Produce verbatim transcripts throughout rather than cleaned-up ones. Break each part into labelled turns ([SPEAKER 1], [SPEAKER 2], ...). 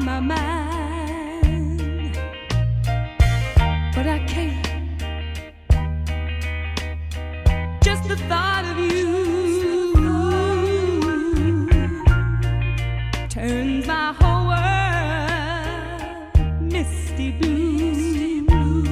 [SPEAKER 1] my mind, but I can't. Just the thought of you turns my whole world misty blue.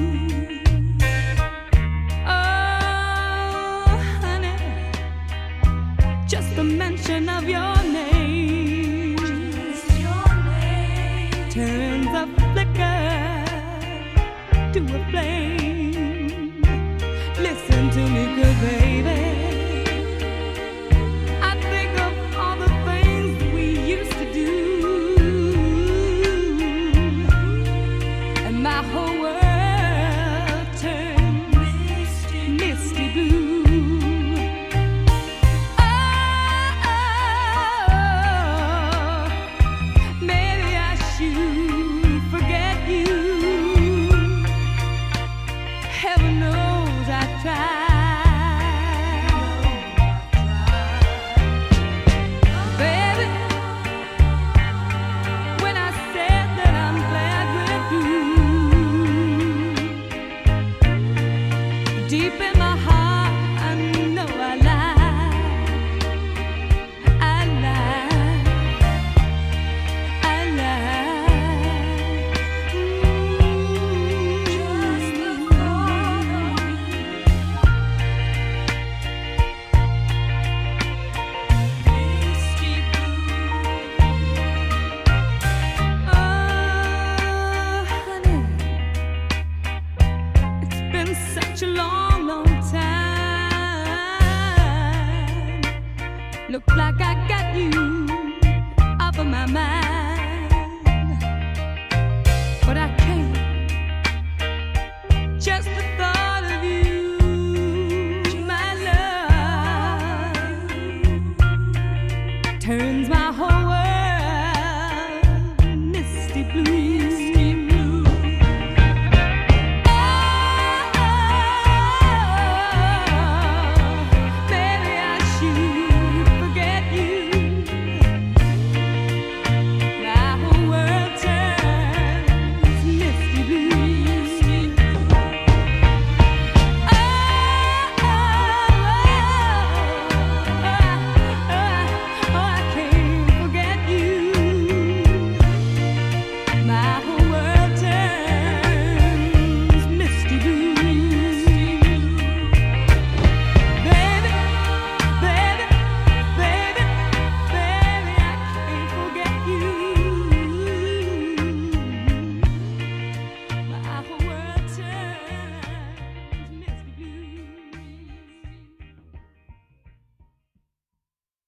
[SPEAKER 1] Oh, honey, just the mention of your name, your name turns a flicker to a flame. Listen to me good, baby. I think of all the things we used to do, and my whole world turned misty, misty blue. Oh, maybe I should forget you. Heaven knows I tried. Baby, when I said that I'm glad we're through, deep in my heart I know I lied. I lied. I lied. Just the thought of misty blue. Oh, honey, it's been such a long, long time. Look like I got you off of my mind.